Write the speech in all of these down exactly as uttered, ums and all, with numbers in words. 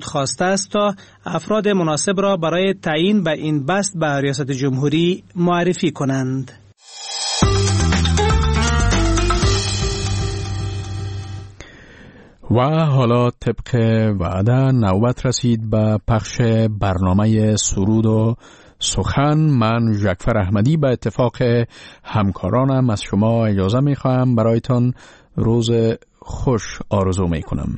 خود خواسته است تا افراد مناسب را برای تعیین به این بست به ریاست جمهوری معرفی کنند. و حالا طبق وعده نوبت رسید به پخش برنامه سرود و سخن. من ژکفر احمدی به اتفاق همکارانم از شما اجازه می خواهم برایتان روز خوش آرزو می کنم.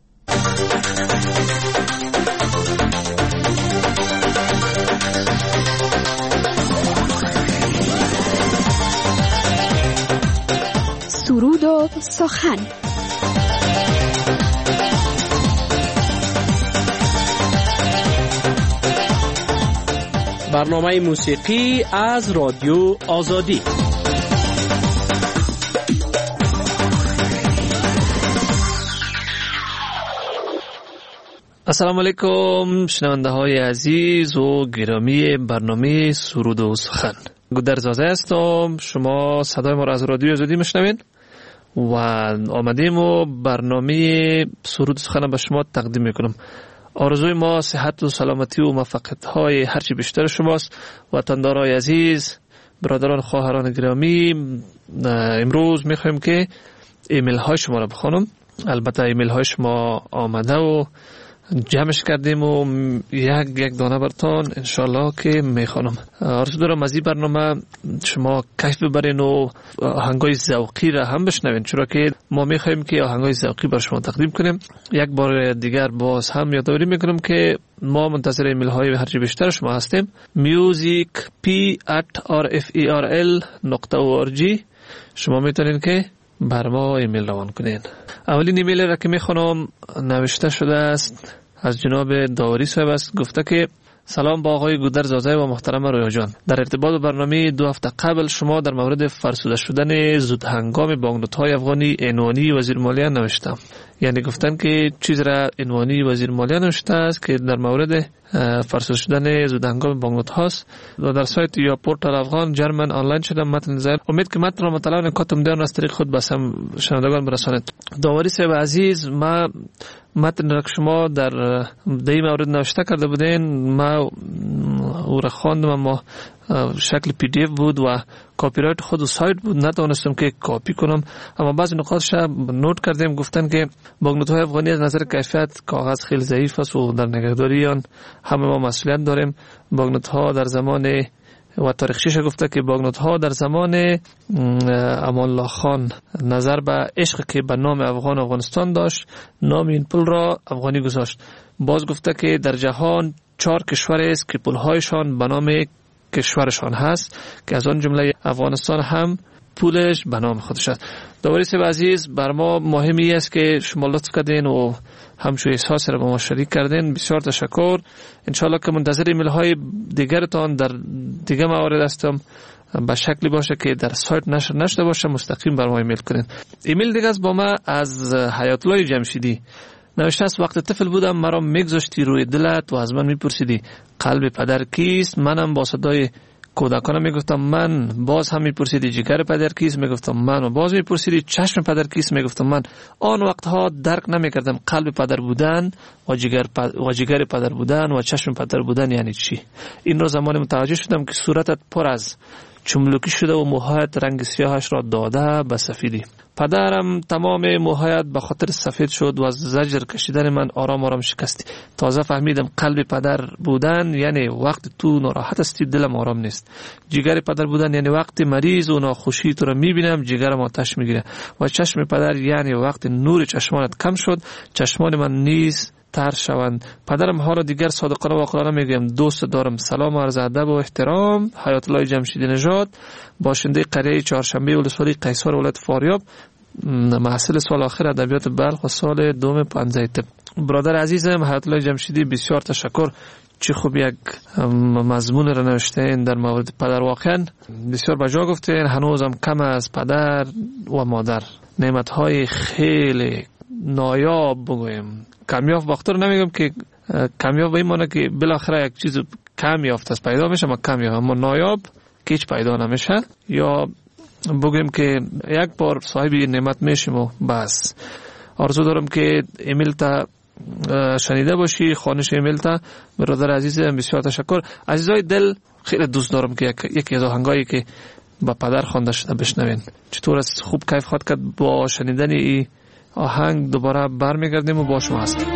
سرود و سخن. برنامه موسیقی از رادیو آزادی. السلام علیکم شنونده های عزیز و گرامی برنامه سرود و سخن. گودرزاده هستم. شما صدای ما را از رادیو آزادی میشنوید و آمدیم و برنامه سرود و سخن به شما تقدیم میکنم. آرزوی ما صحت و سلامتی و موفقیت های هرچی بیشتر شماست. وطندارای عزیز، برادران خواهران گرامی، امروز میخوایم که ایمیل های شما را بخونم. البته ایمیل های شما آمده و جمعش کردیم و یک یک دانه برتان انشالله که میخوانم. آرزو دارم از این برنامه شما کیف ببرین و آهنگای ذوقی را هم بشنوین، چرا که ما میخوایم که آهنگای ذوقی بر شما تقدیم کنیم. یک بار دیگر باز هم یادآوری میکنم که ما منتظر ایمیل های هرچی بیشتر شما هستیم. music p at r f e r l dot org شما میتونین که بر ما ایمیل روان کنین. اولین ایمیل را که میخوانم نوشته شده است از جناب داوری صاحب است. گفته که سلام با آقای گودرزاده و محترم رویا جان. در ارتباط با برنامه دو هفته قبل شما در مورد فرسوده شدن زود هنگام بانکنوت‌های افغانی عنوانی وزیر مالیه نوشتم. یعنی گفتن که چیز را عنوانی وزیر مالیه نوشته است که در مورد فرسوده شدن زود هنگام بانکنوت هاست و در سایت یا پورتال افغان جرمن آنلاین شده. متن زیر امید که متن را مطالعه نکاتم دیان از طریق خود بسم شنوندگان برساند. داوری صاحب عزیز، ما متن را که شما در دی مورد نوشته کرده بودین ما او را خواندم، اما شکل پی دی اف بود و کاپی رایت خود و سایت بود، نتوانستم که کاپی کنم. اما بعضی نکاتش نوت کردیم. گفتن که بانکنوت های افغانی از نظر کیفیت کاغذ خیلی ضعیف است و در نگهداری آن همه ما مسئولیت داریم. بانکنوت ها در زمان و تاریخچه‌اش گفته که بانکنوت ها در زمان امان الله خان نظر به عشق که به نام افغان افغانستان داشت نام این پول را افغانی گذاشت. باز گفته که در جهان چهار کشور است که پولهایشان به نام کشورشان هست که از آن جمله افغانستان هم پولش به نام خودش است. داوری صاحب عزیز، بر ما مهمی است که شما لطف کردین و همچون احساس را با ما شریک کردین. بسیار تشکر. انشالله که منتظر ایمیل های دیگرتان در دیگه موارد هستم به شکلی باشه که در سایت نشر نشده باشه، مستقیم بر ما ایمیل کنین. ایمیل دیگه از با ما از حیات الله جمشیدی نوشته است وقت طفل بودم مرا میگذاشتی روی دلت و از من میپرسیدی قلب پدر کیست. منم با صدای کودکانم میگفتم من. باز هم میپرسیدی جگر پدر کیست، میگفتم من. و باز میپرسیدی چشم پدر کیست، میگفتم من. آن وقتها درک نمیکردم قلب پدر بودن و جگر پدر و جگر پدر بودن و چشم پدر بودن یعنی چی. این رو زمانی متوجه شدم که صورتت پر از چملوکی شده و موهایت رنگ سیاهش را داده به سفیدی. پدرم تمام موهایت به خاطر سفید شد و از زجر کشیدن من آرام آرام شکستی. تازه فهمیدم قلب پدر بودن یعنی وقت تو ناراحت هستی دلم آرام نیست. جگر پدر بودن یعنی وقتی مریض و ناخوشی تو را میبینم جگرم آتش میگیره. و چشم پدر یعنی وقتی نور چشمانت کم شد چشمان من نیز تر شوند. پدرم ها را دیگر صادقانه و عاقلانه میگم دوست دارم. سلام و عرض ادب و احترام. حیات الله جمشیدی نژاد، باشنده قریه چهارشنبه ولسوالی قیصر ولایت فاریاب، محصل سال آخر ادبیات بلخ و سال دوم پنجاه طب. برادر عزیزم حیات الله جمشیدی، بسیار تشکر. چه خوب یک مضمون را نوشتین در مورد پدر. واقعا بسیار بجا گفتین. هنوزم کم از پدر و مادر نعمت‌های خیلی نایاب بگویم کمیاب باختر نمیگم که کمیاب به این معنی که بالاخره یک چیز کم یافت است پیدا میشه، اما کمیاب اما نایاب که هیچ پیدا نمیشه. یا بگویم که یک بار صاحب نعمت میشیم و بس. آرزو دارم که ایمیل تا شنیده باشی خوانش ایمیل تا. برادر عزیزم بسیار تشکر. عزیزای دل، خیلی دوست دارم که یکی از آهنگایی که با پدر خوانده شده بشنوین. چطور است؟ خوب کیف خواهد کرد با شنیدن این آهنگ. دوباره برمیگردیم و با شما هستیم.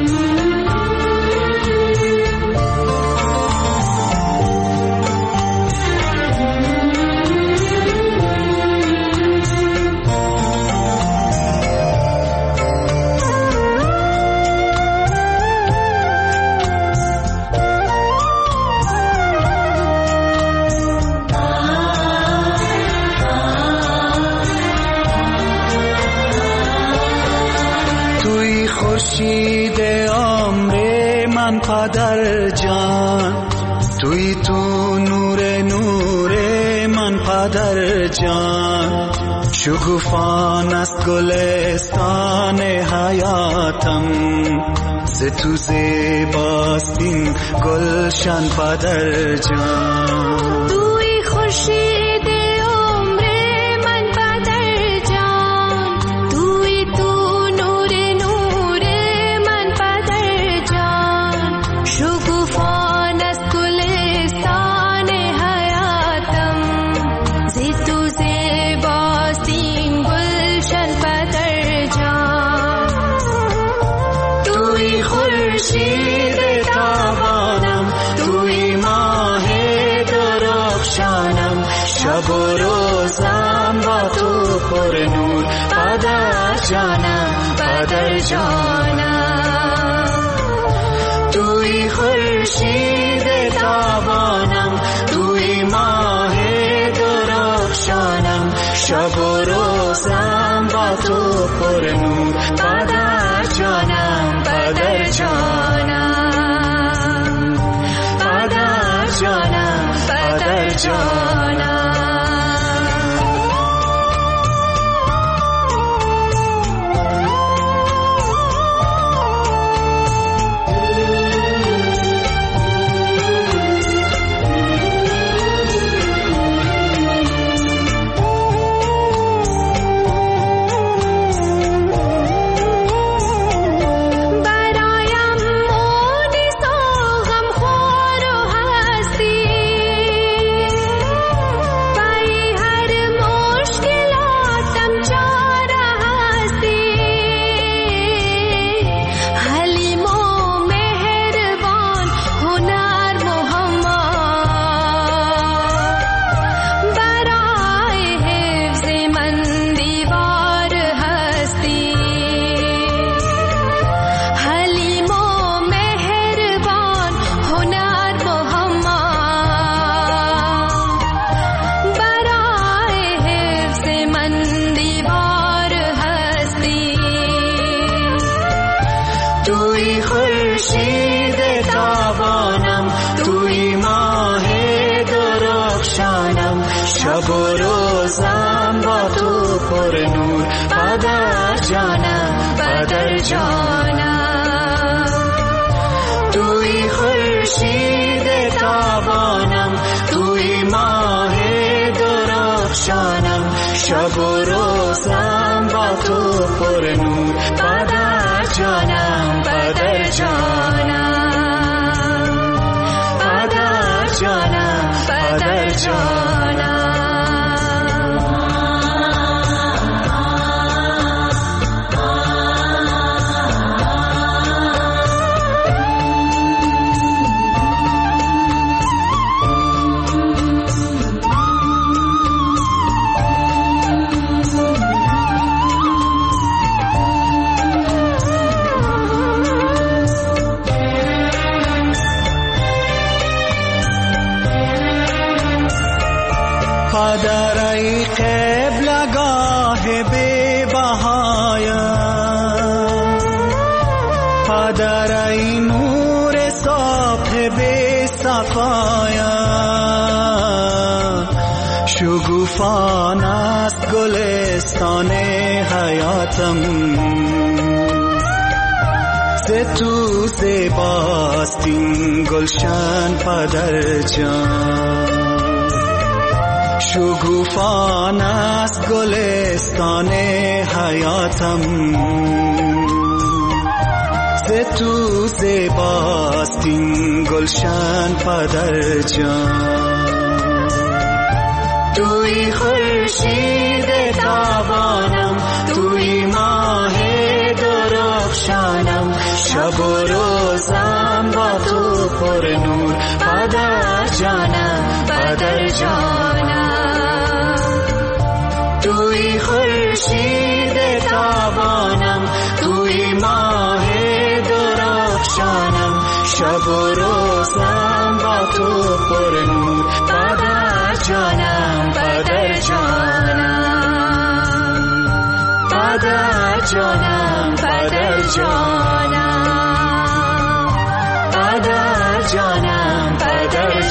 خورشید عمر من پدر جان، توی تو نور نور من پدر جان، شکوفان است گلستان حیاتم، ز تو زیباست این گلشن پدر جان. توی خورشید شب و روزم با تو پر نور پدر جانم پدر جانم. توی خورشید تابانم، توی ماه درخشانم، شب و روزم با تو پر نور پدر جانم پدر جانم پدر جانم پدر جانم. شب و روزم با تو پر نور پدر جانم پدر جانم. توی خورشید تابانم، توی ماه درخشانم، شب و روزم با تو پر نور پدر جانم پدر جانم پدر جانم پدر جانم. پدر ای قبلگاه بی بهایم، پدر ای نور صبح بی سقایم، شگوفان است گلستان حیاتم، ز تو زیباست این گلشن پدر جان. شگوفان است گلستان حیاتم، ز ز تو زیباست این گلشن پدر جان. توی خورشید تابانم، توی ماه درخشانم، شب و روزم با تو پر نور پدر جانم پدر جانم. توی خورشید تابانم، توی ماه درخشانم، شب و روزم با تو پر نور پدر جانم پدر جانم پدر جانم پدر جانم پدر جانم پدر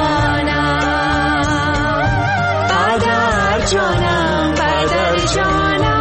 جانم پدر جانم پدر جانم.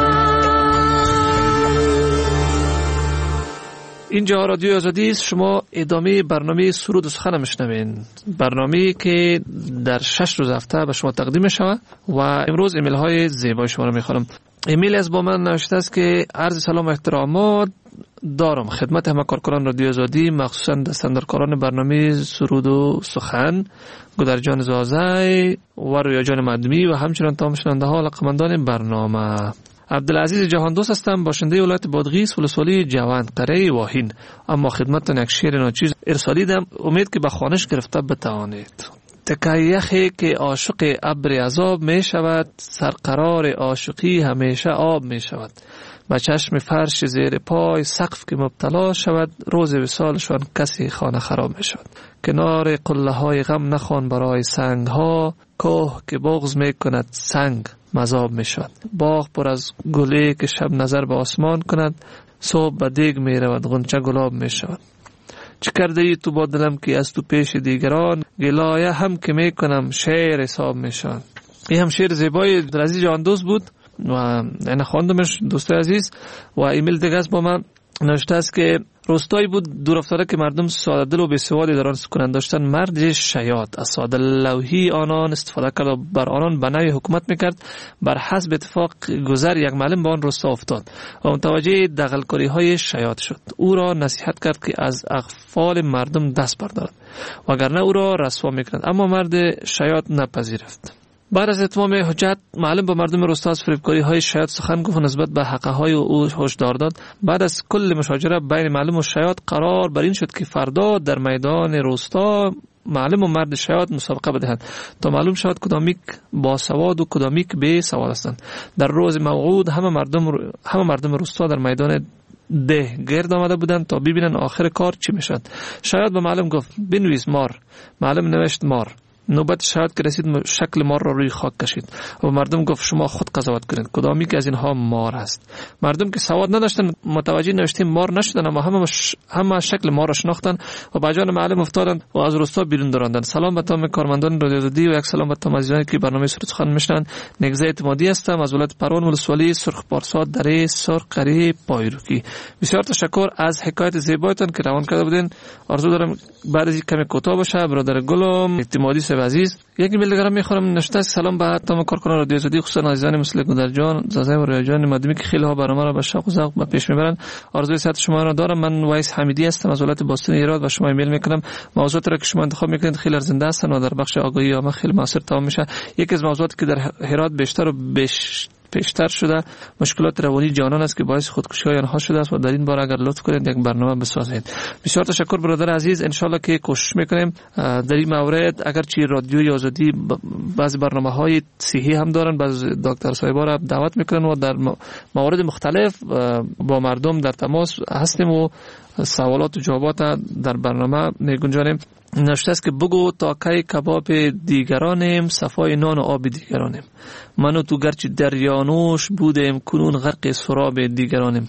اینجا رادیو آزادی است. شما ادامه برنامه سرود و سخن میشنوین، برنامه‌ای که در شش روز هفته به شما تقدیم می‌شود و امروز ایمیل های زیبای شما رو می‌خوانم. ایمیل از با من نوشته است که عرض سلام و احترامات دارم خدمت همه کارکنان رادیو آزادی، مخصوصا دستاندرکاران برنامه سرود و سخن، گودرجان زازای و رویا جان مدمی و همچنین تمام شنونده ها و علاقه‌مندان برنامه. عبدالعزیز جهان دوست هستم، باشنده ولایت بادغیس ولسوالی جوند قره واهین. اما خدمتتان یک شعر ناچیز ارسالیدم، امید که به خوانش گرفته بتوانید. تکه یخی که عاشق ابر عذاب می شود، سرقرار عاشقی همیشه آب می شود. با چشم فرش زیر پای سقف که مبتلا شود، روز وصالشان کسی خانه خراب می شود. کنار قله های غم نخوان برای سنگ ها، کوه که بغض می کند سنگ مذاب می شود. باغ پر از گلی که شب نظر به آسمان کند، صبح به دیگ می رود غنچه گلاب می شود. چه کرده ای تو با دلم که از تو پیش دیگران، گلایه هم که می کنم شعر حساب می شود. این هم شعر زیبای عزیز جهان دوست بود و انا خواندمش دوستای عزیز. و ایمیل دیگه است با من نوشته است که روستایی بود دور افتاده که مردم ساده دل و بی‌سوادی در آن سکونت داشتن. مرد شیاد از ساده لوحی آنان استفاده کرد و بر آنان بنای حکومت میکرد. بر حسب اتفاق گذر یک معلم به آن روستا افتاد و متوجه دغل‌کاری های شیاد شد. او را نصیحت کرد که از اغفال مردم دست بردارد وگرنه او را رسوا میکرد، اما مرد شیاد نپذیرفت. بعد از اتمام حجت معلم با مردم روستا از فریبکاری های شیاد سخن گفت و نسبت به حقه های او هشدار داد. بعد از کل مشاجره بین معلم و شیاد قرار بر این شد که فردا در میدان روستا معلم و مرد شیاد مسابقه بدهند تا معلوم شود کدامیک با سواد و کدامیک بی سواد هستند. در روز موعود همه مردم همه مردم روستا در میدان ده گرد آمده بودند تا ببینن آخر کار چی میشد. شیاد به معلم گفت بنویس مار. معلم نوشت مار. نوبت شاید که رسید شکل مار را روی خاک کشید و مردم گفت شما خود قضاوت کنید کدامی که از اینها مار است. مردم که سواد نداشتن متوجه نوشته مار نشدن، اما همه مش... همه شکل مار را شناختن و به جان معلم افتادند و از روستا بیرون دراندند. سلام به تمام کارمندان رادیو آزادی و یک سلام به تمام عزیزانی که برنامه سرود سخن میشنوند. نگزه اعتمادی هستم از ولایت پروان ولسوالی سرخ پارسا دره سرخ قره پایروکی. بسیار تشکر از حکایت زیبایتان که روان کرده بودین. آرزو دارم بعد از کمی کوتاه باشه. برادر گلم اعتمادی عزیز یک ایمیل دیگه میخوام نوشته سلام به تمام کارکنان رادیو آزادی، خصوصا عزیزان مثل گودرجان زازای و ریاجان مدمی که خیلی ها برنامه را به شوق و ذوق به پیش میبرن. آرزوی صحت شما را دارم. من وایس حمیدی هستم از ولایت باستان ایران و شما ایمیل میکنم. موضوعاتی را که شما انتخاب میکنید خیلی ارزنده هستن و در بخش آگاهی عامه خیلی موثر تمام میشه. یکی از موضوعاتی که در هرات بیشتر و بیش پیشتر شده مشکلات روانی جانان است که باعث خودکشی های آنها شده است و در این باره اگر لطف کنید یک برنامه بسازید. بسیار تشکر برادر عزیز. ان شاء الله که کوشش میکنیم در این مورد. اگر چی رادیوی آزادی بعضی برنامه‌های صحی هم دارن، بعضی دکتر صاحبا را دعوت میکنن و در موارد مختلف با مردم در تماس هستیم و سوالات و جوابات در برنامه میگنجانیم. نوشته است که بگو تا کی کباب دیگرانیم، صفای نان و آب دیگرانیم. من و تو گرچه دریانوش بودیم کنون غرق سراب دیگرانیم.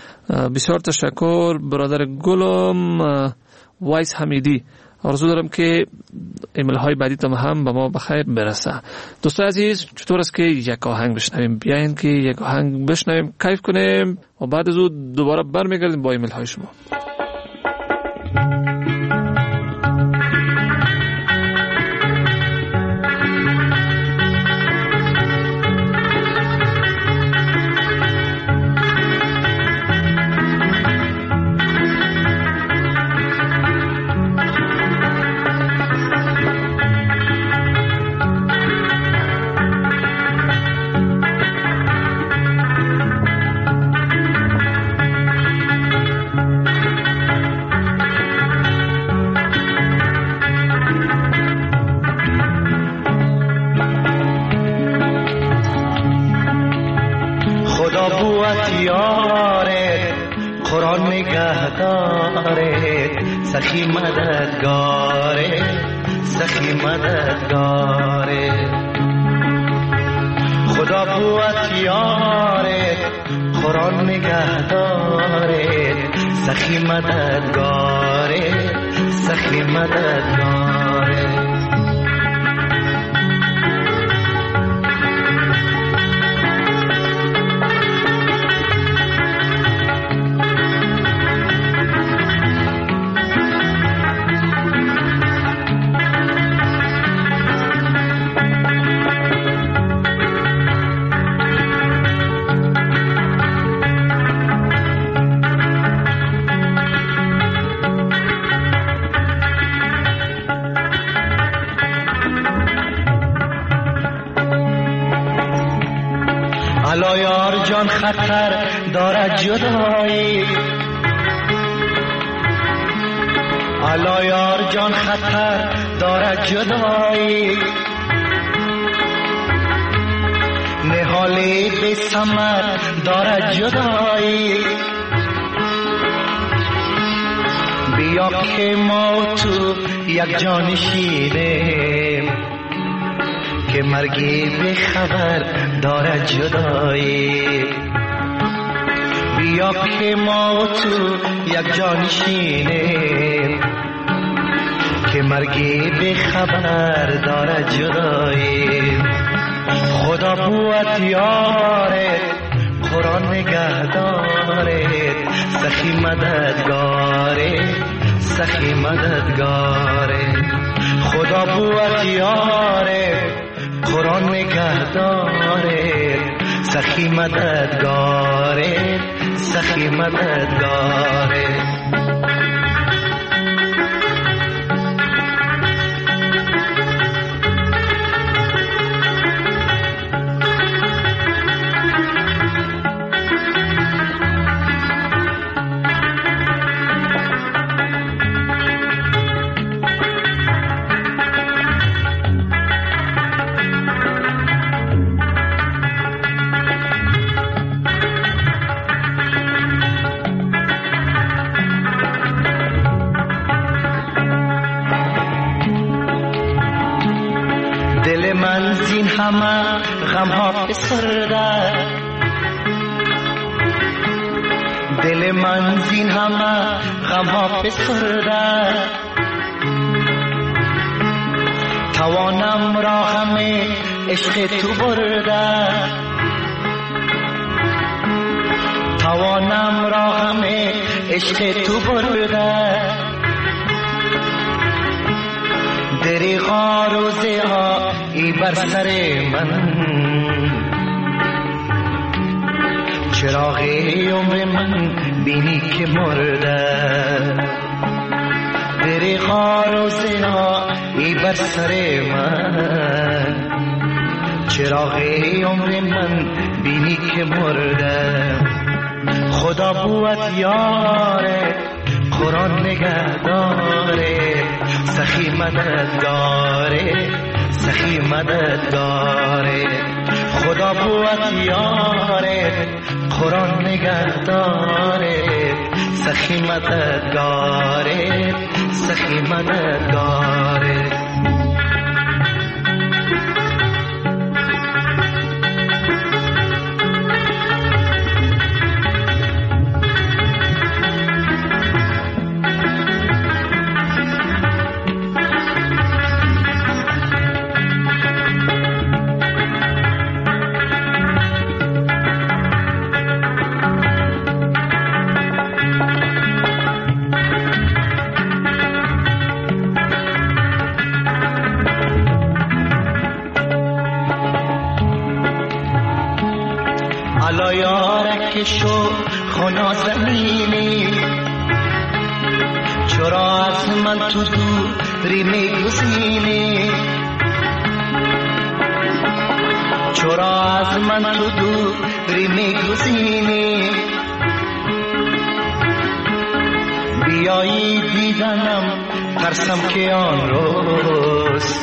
بسیار تشکر برادر گلم وایس حمیدی. آرزو دارم که ایمیل های بعدی تام هم به ما بخیر برسه. دوستان عزیز چطور است که یک آهنگ بشنویم؟ بیاین که یک آهنگ بشنویم، کیف کنیم و بعد از اون دوباره برمیگردیم با ایمیل های شما. سخی مددگاره سخی مددگاره خدا قوت یاره قرآن نگهداره سخی مددگاره سخی مددگاره الا یار جان خطر دارد جدایی الا یار جان خطر دارد جدایی نهالی بی ثمر دارد جدایی بیا که ما تو یک جان شیریم که مرگی به خبر دارد جدایی بیا که ما تو یک جان شینیم که مرگی به خبر دارد جدایی خدا قوت یاره قرآن نگهداره سخی مددگاره سخی مددگاره خدا قوت یاره قرآن نگهداره سخی مددگاره سخی مددگاره دل من زین همه غم ها بسرده دل من زین همه غم ها بسرده توانم را همه عشق تو برده توانم را همه عشق تو برده دریغا روزه ها ای بر سر من چراغ عمر من بینی که مرده دریغا روزه ها ای بر سر من چراغ عمر من بینی که مرده خدا قوت یاره قرآن نگهداره سخی مددگاره سخی مددگاره خدا قوت یاره قرآن نگهداره سخی مددگاره سخی مددگاره الا یارک شو خنا زمینی چرا از من تو دوری میگزینی چرا از من تو دوری میگزینی بیایی دیدنم ترسم که آن روز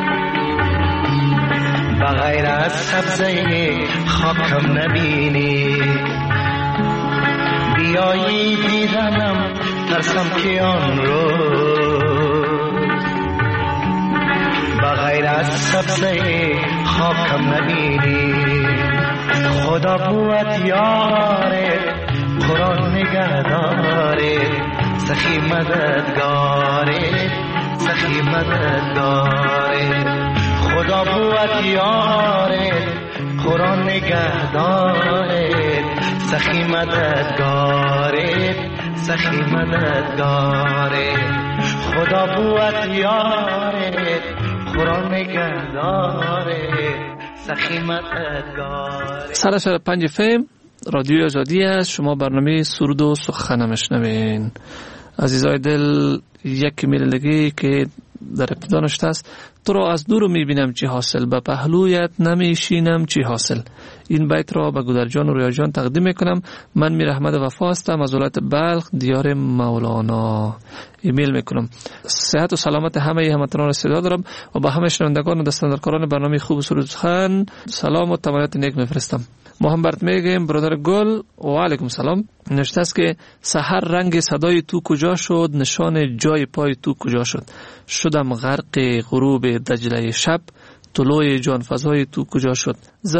بغیر از سبزه خاکم نبینی بیایی دیدنم ترسم که آن روز بغیر از سبزه خاکم نبینی. خدا بود یاره قرآن نگهداره سخی مددگاره سخی مددگاره. خدا بود یاره قرآن نگهداره سخی مددگاره سخی مددگاره. خدا بود یاره قرآن نگهداره سخی مددگاره. صد و پنج فم رادیو آزادی است. شما برنامه سرود و سخن میشنوین. عزیزای دل، یک میل دیگه که در ابتدا نشته است: تو را از دور میبینم چی حاصل، به پهلویت نمیشینم چی حاصل. این بیت را به گودرجان و ریاجان تقدیم میکنم. من میر احمد وفا هستم از ولایت بلخ دیار مولانا. ایمیل میکنم. صحت و سلامت همه هموطنان صدا دارم و با همه شنوندگان و دستاندرکاران برنامه خوب سرود سخن سلام و تمنیات نیک میفرستم. ما هم برات میگیم برادر گل و علیکم سلام. نوشته است که سحر رنگ صدای تو کجا شد، نشان جای پای تو کجا شد. شدم غرق غروب دجله شب، طلوع جان فضای تو کجا شد.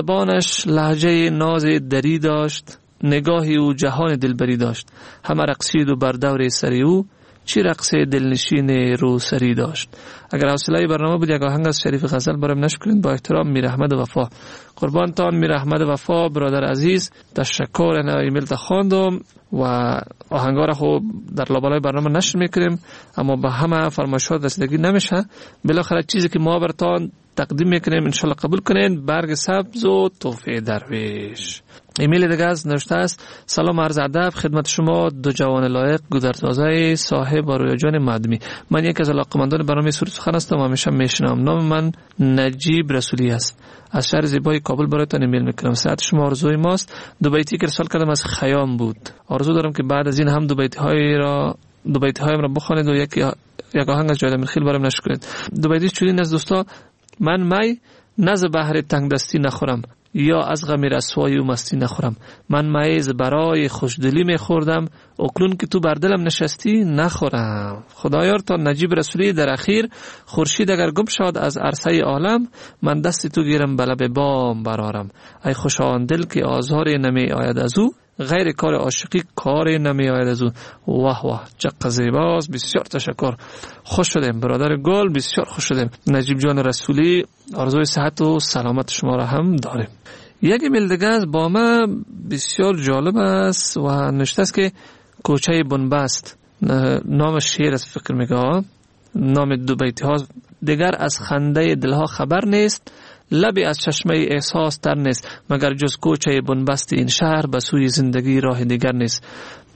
زبانش لهجه ناز دری داشت، نگاهی او جهان دلبری داشت. همه رقصید و بر دور سری او، چی رقص دلنشین رو سری داشت. اگر حوصله برنامه بود یک آهنگ از شریف غزل برام نشر کنید. با احترام میر احمد وفا. قربانتان میر احمد وفا برادر عزیز. تشکر. انا ایمیل تا خواندم و آهنگا را خب در لابلای برنامه نشر میکنیم، اما به همه فرمایشات رسیدگی نمیشه. بالاخره چیزی که ما براتون تقدیم میکنیم ان شاء الله قبول کنین. برگ سبز و تحفه درویش. ایمیل دیگه از نوشته است: سلام عرض ادب خدمت شما دو جوان لایق گودرزازای صاحب و رویاجان مدمی. من یک از علاقه‌مندان برنامه سرود سخن هستم و همیشه میشنوم. نام من نجیب رسولی است. از شهر زیبای کابل برایتان ایمیل میکنم. صحت شما آرزوی ماست. دو بیتی که ارسال کردم از خیام بود. آرزو دارم که بعد از این هم دو بیتی های را دو بیتی هایم را بخوانید و یک یک آهنگ از جاید میرخیل برام نشر کنید. دو بیتی چنین از دوستا: من می نز بحر تنگ دستی نخورم، یا از غم رسوایی و مستی نخورم. من میز برای خوشدلی میخوردم، اکنون که تو بر دلم نشستی نخورم. خدایار تا نجیب رسولی در اخیر: خورشید اگر گم شد از عرصه عالم، من دست تو گیرم به لب بام برارم. ای خوش آن دل که آزار نمی آید از او، غیر کار عاشقی کار نمی آید از او. واه واه چه زیباست. بسیار تشکر. خوش شدیم برادر گل، بسیار خوش شدیم. نجیب جان رسولی آرزوی صحت و سلامت شما را هم داریم. یک ایمیل دیگه از با ما بسیار جالب است و نوشته است که کوچه بنبست، نام شعر است فکر میگه، نام دو بیتی ها: دیگر از خنده دلها خبر نیست، لبی از چشمه احساس تر نیست، مگر جز کوچه بنبست این شهر به سوی زندگی راه دیگر نیست.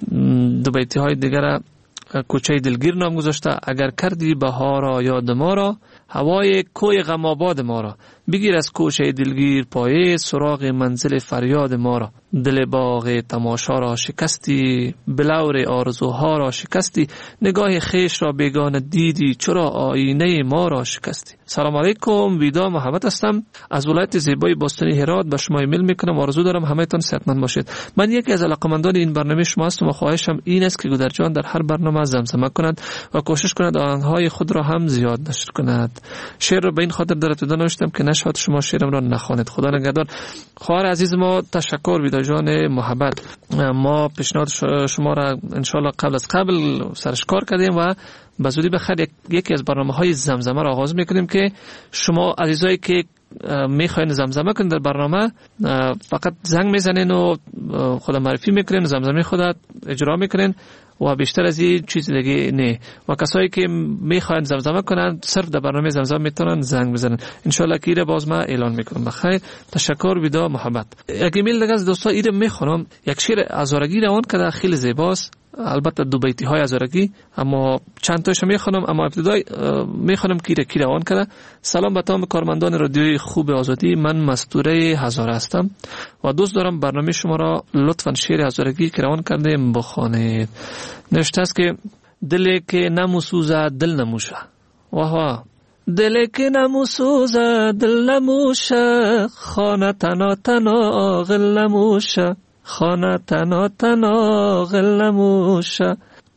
دو بیتی های دیگر کوچه دلگیر نام گذاشته: اگر کردی بهارا یاد ما را، هوای کوی غم آباد ما را، بگیر از کوچه دلگیر پایه، سراغ منزل فریاد ما را. دل باغ تماشا را شکستی، بلور آرزوها را شکستی، نگاه خیش را بیگانه دیدی، چرا آینه ما را شکستی. سلام علیکم، ویدا محمد هستم از ولایت زیبای باستانی هرات. به شما ایمیل میکنم. آرزو دارم همه تان صحتمند باشید. من یکی از علاقه‌مندان این برنامه شما هستم و خواهشم این است که گودرجان در هر برنامه زمزمه کند و کوشش کند آهنگ‌های خود را هم زیاد نشر کند. شعر را به این خاطر در ابتدا نوشتم که نشاط شما شعرم را نخوانید. خدا نگهدار. خواهر عزیز ما تشکر، ویدا جان محبت. ما پیشنهاد شما را ان شاء الله قبل از قبل سرش کار کردیم و به زودی بخیر یک، یکی از برنامه‌های زمزمه را آغاز می‌کنیم که شما عزیزایی که میخواین زمزمه کنید در برنامه فقط زنگ میزنین و خود معرفی میکنین، زمزمه خودت اجرا میکنین و بیشتر از این چیز دیگه نه. و کسایی که میخواین زمزمه کنن صرف در برنامه زمزمه میتونن زنگ بزنن. ان شاء الله که ایره باز ما اعلان میکنم. بخیر، تشکر، ویدا محبت. یک ایمیل دیگه از دوستا ایره میخونم. یک شعر ازارگی روان کرده، خیلی زیباست. البته دو بیتی های ازارگی، اما چند تاشو میخونم. اما ابتدای میخونم که ایره کی روان کرده. سلام به تمام کارمندان رادیوی خوب آزادی. من مستوره هزاره هستم و دوست دارم برنامه شما را لطفاً شعر هزارگی که روان کرده بخوانید. نوشته است که دلی که نموسوزه دل نموشه. واه واه. دلی که نموسوزه دل نموشه، خانه تنا تنا غل نموشه، خانه تنا تنا غل نموشه،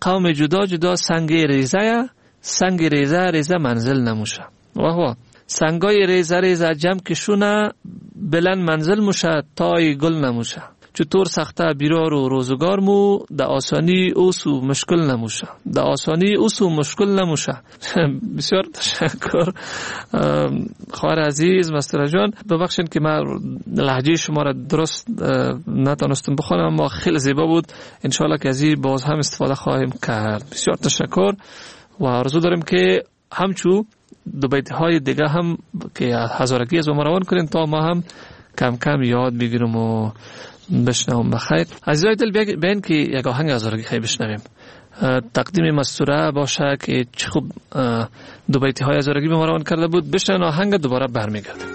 قوم جدا جدا سنگ ریزه سنگ ریزه ریزه منزل نموشه. واه واه سنگای ریزه ریزه جمع کشونه بلند منزل موشه تای گل نموشه. چطور سخته بیرار و روزگار مو دا آسانی اوسو مشکل نموشه. دا آسانی اوسو مشکل نموشه. بسیار تشکر خواهر عزیز مستر جان. ببخشید که من لهجه شما را درست نتونستم بخونم اما خیلی زیبا بود. انشالله که از این باز هم استفاده خواهیم کرد. بسیار تشکر و آرزو داریم که همچو دو بیت های دیگه هم که هزارگی از ما روان کنیم تا ما هم کم کم یاد بگیرم و بشنوم. بخیر عزیزای دل بیاین که یک آهنگ هزارگی خیلی بشنویم. تقدیم مستوره باشه که چه خوب دو بیتی های هزارگی به ما روان کرده بود. بشنویم آهنگ دوباره برمیگردیم.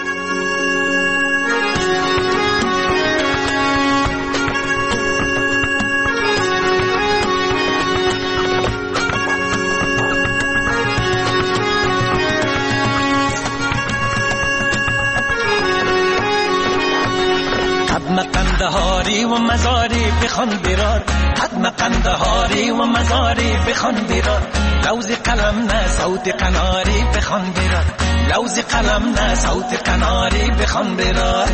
قندهاری و مزاری بخوان برار حتم قندهاری و مزاری بخوان برار لوز قلم نه صوت قناری بخوان برار لوز قلم نه صوت قناری بخوان برار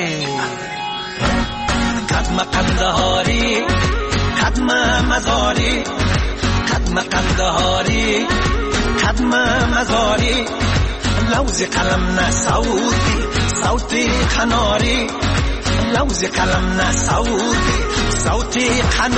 حتم قندهاری حتم مزاری حتم قندهاری حتم مزاری لوز قلم نه صوتی صوتی قناری لوز قلم نه صوتی صوتی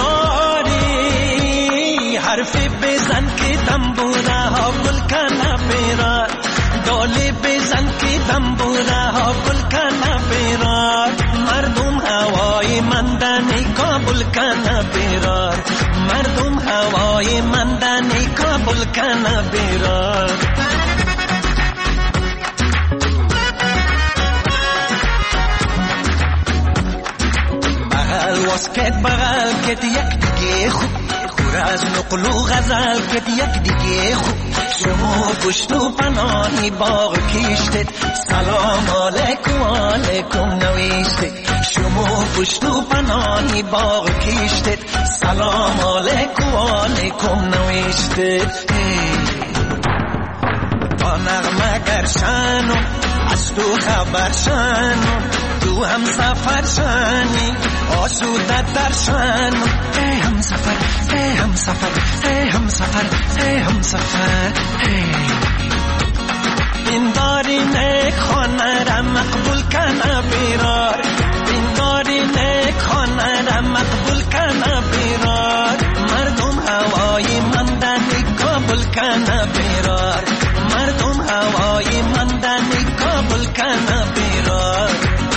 قناری حرفی بزن که دنبوره ها گل کنه بیرار دالی بزن که دنبوره ها گل کنه بیرار مردم هوای مندنی کابل کنه بیرار مردم هوای مندنی کابل کنه بیرار واسکت بغل کت یک دیگه خوب خور از نقل و غزل کت یک دیگه خوب شما پشت و پناهی باغ کشتید سلام علیکم علیکم نوشتید شما پشت و پناهی باغ کشتید سلام علیکم علیکم نوشتید با نغمه گرشنو از تو خبر شنو تو هم سفر شنی آسوده در شن ای هم سفر ای هم سفر ای هم سفر ای هم سفر این داری نیک خانه را مقبول کنه بیرار این داری نیک خانه را مقبول کنه بیرار مردم هوای مندنی قبول کنه بیرار مردم هوای مندنی قبول کنه بیرار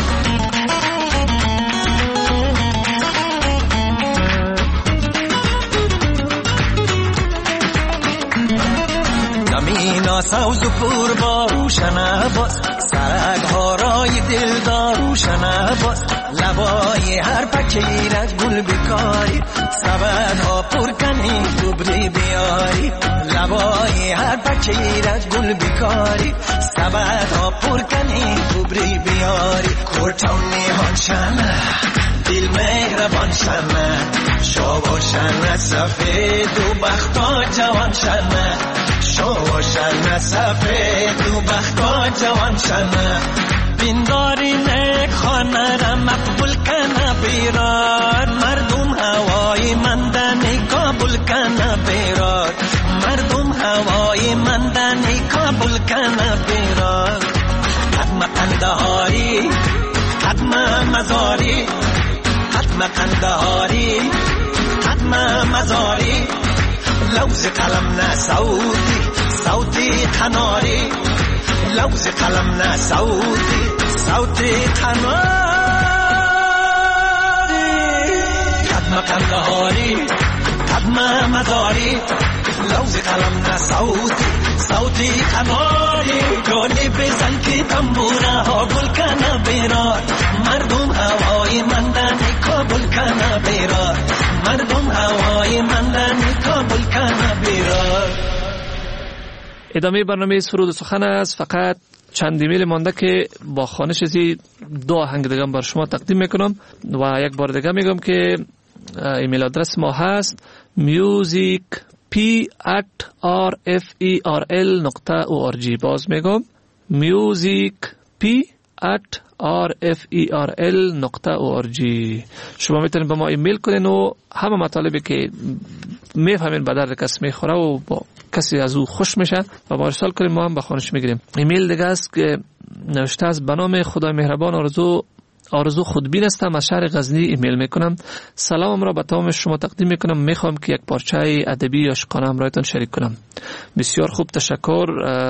زمینا سوز و پور با روشن باز سرک ها رای دلدار روشن باز لبای هر پکیره گل بکاری سبد ها پر کنی دوبری بیاری لبای هر پکیره گل بکاری سبد ها پر کنی دوبری بیاری کورتونی هان شنه دل مهربان شنه شابا شنه سفید و بختا جوان شنه شابا شنه سفید و بختا جوان شنه بینداری نیک خانه را مقبول کنه بیرار مردم هوای مندنی قبول کنه بیرار مردم هوای مندنی قبول کنه بیرار حتم قندهاری حتم مزاری حتم قندهاری حتم مزاری لوز قلم نه صوتی صوتی قناری لوز قلم نه صوتی صوتی قناری حتم قندهاری حتم مزاری لوز قلم نه صوتی صوتی قناری گلی بزن که تنبوره ها گل کنه بیرار مردم هوای مندنی قبول کنه بیرار مردم هوای مندنی قبول کنه بیرار. ادامه برنامه سرود و سخن است. فقط چند ایمیل مانده که با خوانش زی دو آهنگ دیگه بر شما تقدیم میکنم و یک بار دیگه میگم که ایمیل آدرس ما هست میوزیک پی ات آر اف ای آر ال نقطه او آر جی. باز میگم میوزیک پی ات آر اف ای آر ال نقطه او آر جی. شما میتونید به ما ایمیل کنین و همه مطالبی که میفهمین به درد کس میخوره و با کسی از او خوش میشه و با ارسال کنیم، ما هم به خانش میگیریم. ایمیل دیگه است که نوشته است به نام خدای مهربان آرزو آرزو خودبین هستم، از شهر غزنی ایمیل میکنم. سلامم را به تمام شما تقدیم میکنم. میخوام که یک پارچه ادبی عاشقانه همراهتان شریک کنم. بسیار خوب، تشکر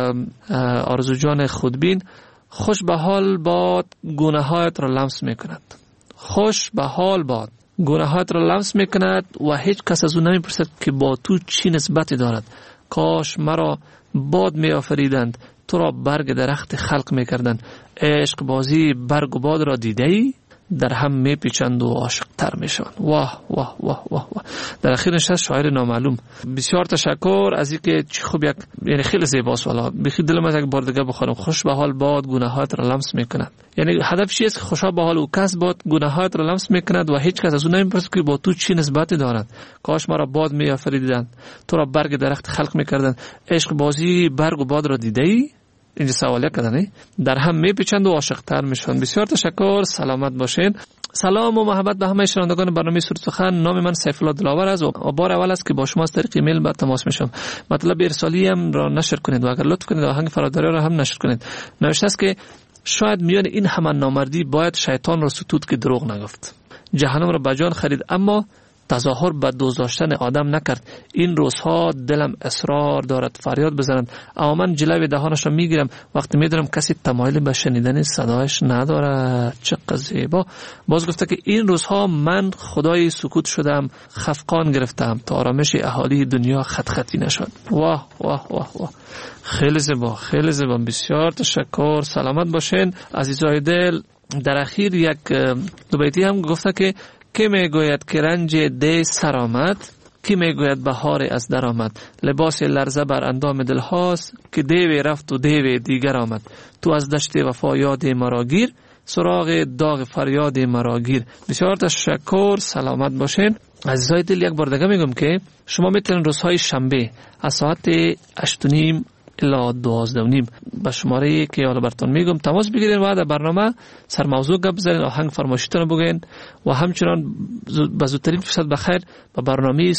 آرزو جان خودبین. خوش به حال باد گناهایت را لمس میکند. خوش به حال باد گناهایت را لمس میکند و هیچ کس از او نمیپرسد که با تو چی نسبتی دارد. کاش مرا باد می آفریدند، تو را برگ درخت خلق می کردند. عشق بازی برگ و باد را دیده ای؟ در هم می پیچند و عاشق تر می شوند. واه واه واه واه واه. در اخیر نشست شاعر نامعلوم. بسیار تشکر از اینکه چه خوب یک، یعنی خیلی زیباست والا. بخی دلم از یک بار دیگه بخونم. خوش به حال باد گناهات را لمس می کند. یعنی هدف چیست؟ خوشا به حال او کس باد گناهات را لمس می کند و هیچ کس از او نمیپرسد که با تو چی نسبتی دارد. کاش مرا باد می آفریدند، تو را برگ درخت خلق می کردند. عشق بازی برگ و باد را دیده ای؟ اینجا سوالیه کردن در هم میپیچند و عاشق‌تر میشن. بسیار تشکر، سلامت باشین. سلام و محبت به همه شنوندگان برنامه سرود سخن. نام من سیف الله دلاور است و بار اول است که با شما از طریق ایمیل به تماس میشم. مطلب ارسالی هم را نشر کنید و اگر لطف کنید آهنگ فراداری را هم نشر کنید. نوشته است که شاید میان این همه نامردی باید شیطان را ستود که دروغ نگفت. جهنم را به جان خرید اما تظاهر به دوست داشتن آدم نکرد. این روزها دلم اصرار دارد فریاد بزنم، اما من جلوی دهانش را میگیرم وقتی میدونم کسی تمایل به شنیدن صدایش ندارد. چقدر زیبا. باز گفته که این روزها من خدای سکوت شدم، خفقان گرفتم تا آرامش اهالی دنیا خط خطی نشد. واه واه واه واه. خیلی زیبا، خیلی زیبا. بسیار تشکر، سلامت باشین عزیزای دل. در اخیر یک دو بیتی هم گفته که کی میگوید که رنج دی سر آمد، کی میگوید بهار از در آمد. لباس لرزه بر اندام دل هاست که دیوی رفت و دیوی دیگر آمد. تو از دشت وفا یاد مرا گیر، سراغ داغ فریاد مرا گیر. بسیار تشکر، سلامت باشین. عزیزای دل یک بار دیگه میگم که شما میتونید روزهای شنبه از ساعت هشت و نیم الا دوازده و نیم به شماره که حالا براتون میگم تماس بگیرین و در برنامه سر موضوع گپ بزنین، آهنگ فرمایشتون بگین و همچنان به زودترین فرصت بخیر به برنامه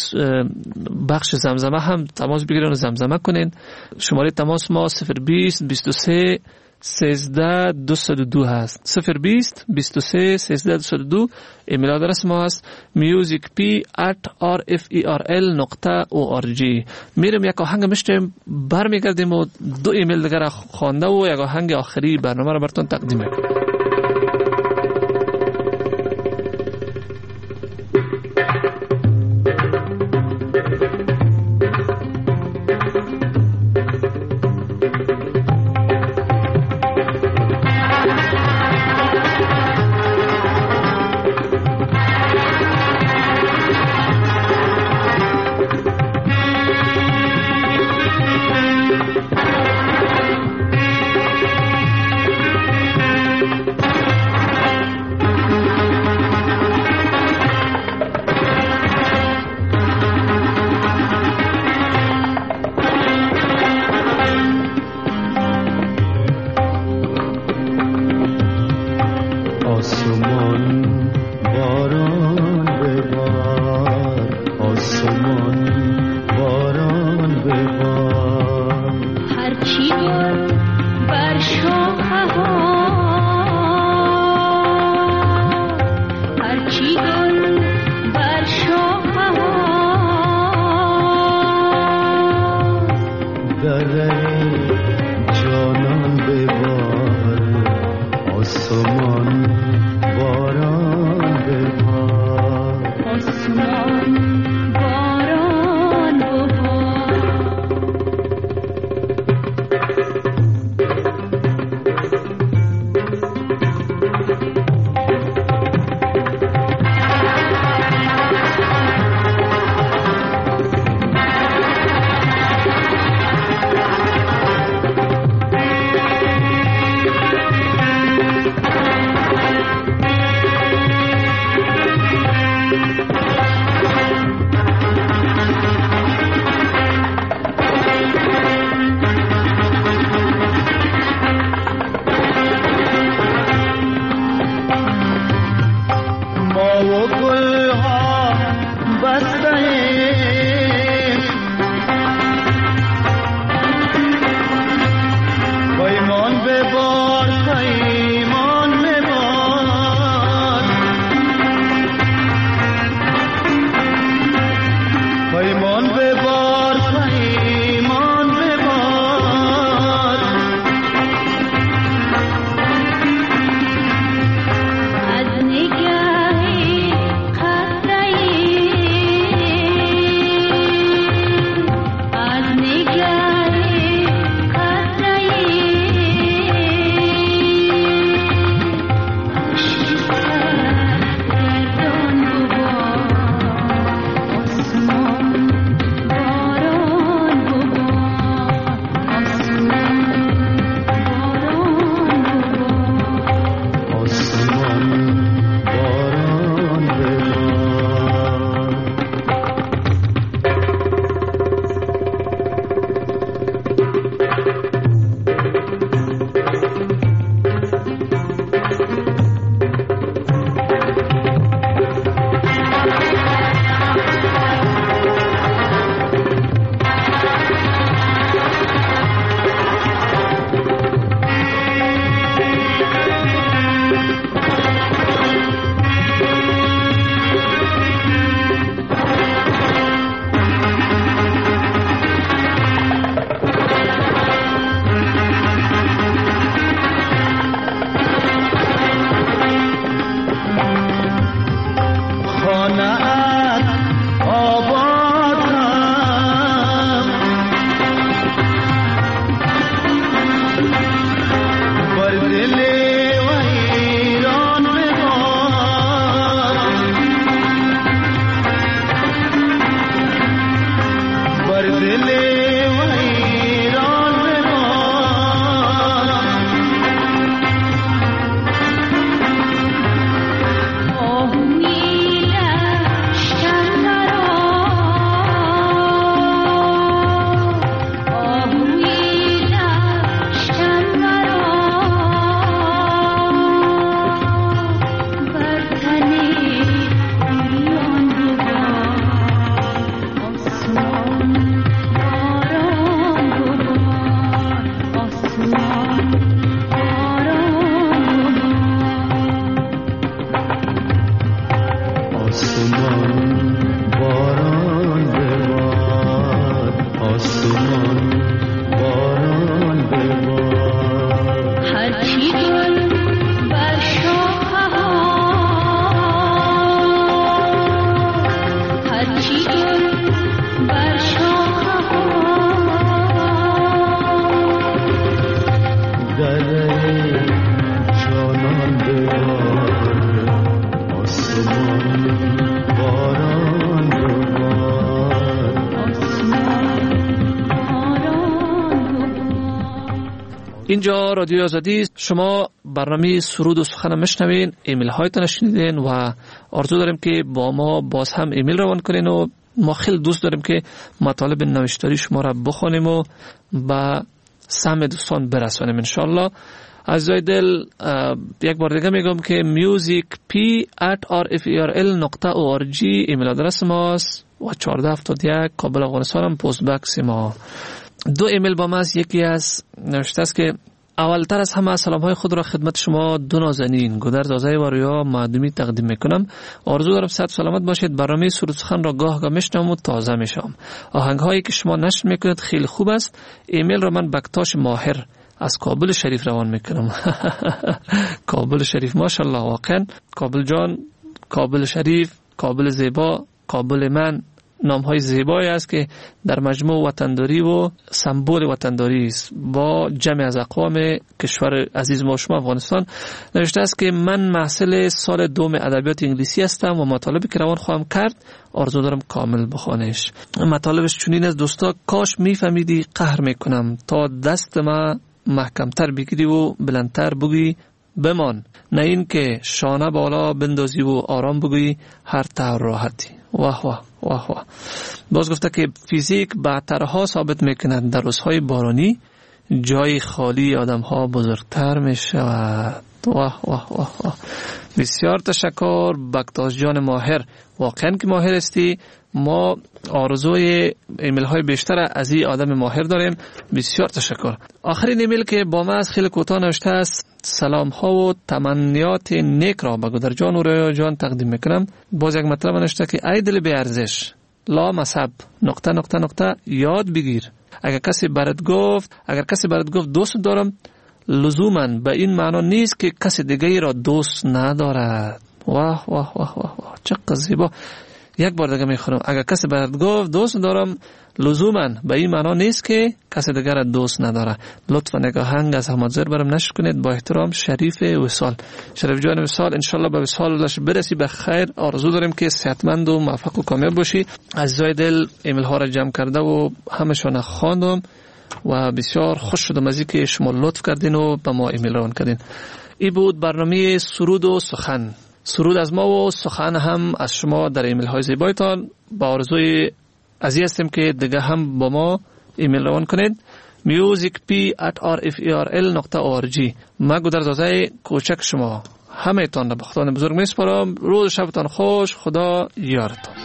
بخش زمزمه هم تماس بگیرین و زمزمه کنین. شماره تماس ما صفر بیست بیست و سه سیزده دویست و دو هست. صفر بیست بیست و سه سیزده دویست و دو. ایمیل آدرس ما هست میوزیک پی ات آر اف ای آر ال نقطه او آر جی. میرم یک آهنگ میشتیم برمیگردیم و دو ایمیل دیگر خوانده و یک آهنگ آخری برنامه رو براتون تقدیم میکنم. اینجا رادیو آزادی، شما برنامه سرود و سخن میشنوین، ایمیل هایتون شنیدین و آرزو داریم که با ما باز هم ایمیل روان کنین و ما خیلی دوست داریم که مطالب نوشتاری شما را بخونیم و به سمع دوستان برسانیم انشالله. عزیزای دل، یک بار دیگه میگم که میوزیک پی ات آر اف ای آر ال نقطه او آر جی ایمیل آدرس ماست و چهارده هفتاد و یک کابل افغانستان هم پست بکس ما. دو ایمیل با ما است. یکی از نوشته است که اولتر از همه سلام های خود را خدمت شما دو نازنین گودرز آزای واریا معدومی تقدیم میکنم. آرزو دارم صحت سلامت باشید. برنامه سرود سخن را گاه گاه میشنوم و تازه میشم. آهنگ هایی که شما نشر میکنید خیلی خوب است. ایمیل را من بکتاش ماهر از کابل شریف روان میکنم. کابل شریف ماشاءالله، واقعا کابل جان، کابل شریف، کابل زیبا، کابل من نام های زیبایی است که در مجموع وطنداری و سمبل وطنداری است با جمع از اقوام کشور عزیز ما شما افغانستان. نوشته است که من محصل سال دوم ادبیات انگلیسی هستم و مطالبی که روان خواهم کرد آرزو دارم کامل بخوانش. مطالبش چنین است: دوستا، کاش میفهمیدی قهر میکنم تا دست ما محکمتر بگیری و بلندتر بگی بمان، نه این که شانه بالا بندازی و آرام بگویی هر طور راحتی. واه واه واه واه. باز گفته که فیزیک بعدترها ثابت میکند در روزهای بارانی جای خالی آدم ها بزرگتر میشود. واه واه واه واه. بسیار تشکر بکتاش جان ماهر، واقعا که ماهر استی. ما آرزوی ایمیل های بیشتر از این آدم ماهر داریم. بسیار تشکر. آخرین ایمیل که با ما از خیلی کوتاه نوشته است: سلام ها و تمنیات نیک را به گودر جان و رویا جان تقدیم میکنم. باز یک مطلب نوشته که ای دل بی ارزش، لا مذهب نقطه نقطه نقطه یاد بگیر. اگر کسی برات گفت اگر کسی برات گفت دوست دارم، لزوما به این معنا نیست که کسی دیگه را دوست ندارد. واه واه واه واه, واه. چقدر زیبا. یک بار دیگه میخونم: اگر کسی برات گفت دوست دارم، لزوما به این معنا نیست که کسی دیگر را دوست نداره. لطفا نگاهنگ از احمد زر برم نشر کنید. با احترام، شریف وصال. شریف جان وصال، انشالله به وصالش برسی به خیر. آرزو داریم که صحتمند و موفق و کامیاب باشی. عزیزای دل، ایمیل ها را جمع کرده و همشون خواندم و بسیار خوش شدم از اینکه شما لطف کردین و به ما ایمیل روان کردین. این بود برنامه سرود و سخن. سرود از ما و سخن هم از شما در ایمیل های زیبایتان. با آرزوی عزیز هستیم که دیگه هم با ما ایمیل روان کنید. میوزیک پی ات آر اف ای آر ال نقطه او آر جی. من گودرزازه کوچک شما همه تان را به خدا بزرگ میسپارم. روز شبتان خوش. خدا یارتان.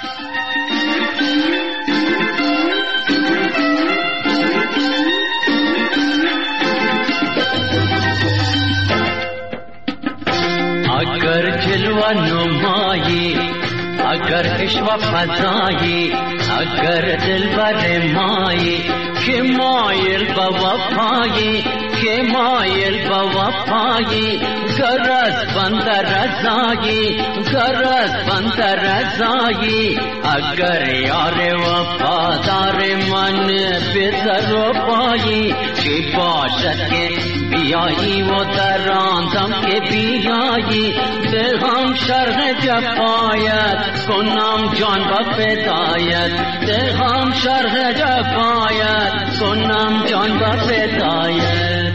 اگر جلوه نمایی، اگر عشق و فضایی، اگر دلبر مایی که مایل به وفایی، که مایل به وفایی، گر از بنده رضایی، گر از بنده رضایی، اگر یار وفادار من به سر و پایی، که باشد که بیایی و در آن دم که بیایی، دلم شرح جفایت کنم جان با فدایت، دلم شرح جفایت کنم جان با فدایت.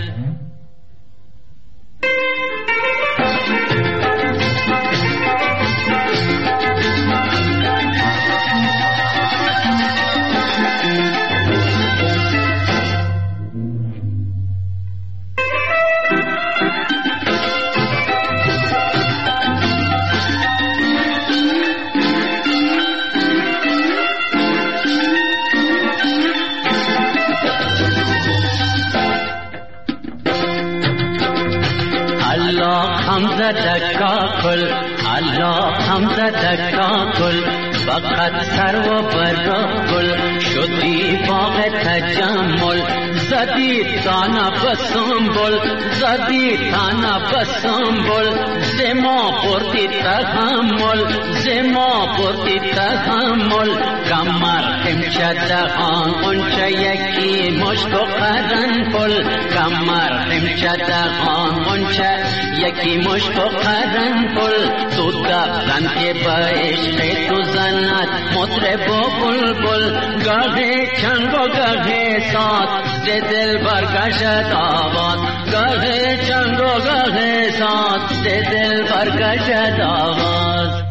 دکاکل الله حمد دکاکل فقط سر و برکل شدی باغ تجمل زدی تانا بسنبل زدی تانا بسنبل زما پرتی تحمل زما پرتی تحمل کمر خمچه دهان اونچه یکی مشت و قرن پل کمر خمچه دهان اونچه یکی مشت و قرن پل تو دفتن که با عشق تو زند مطرب و بلبل گاهی چنگ و گاهی سات دل برکشد آواز گاه چنگ و گاه ساز دل برکشد آواز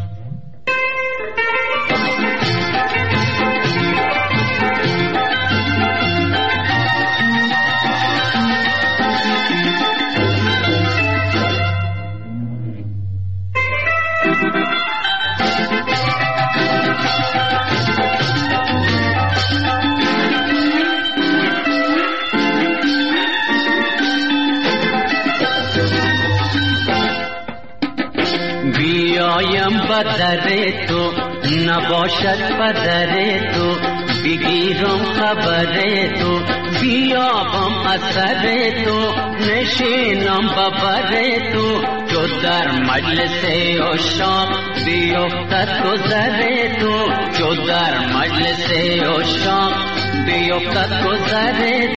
بیایم بدر تو نباشد بدر تو بگیرم خبر تو بیابم اثر تو نشینم ببر تو جو در مجلس عشاق بیفتد گذر تو جو در مجلس عشاق بیفتد گذر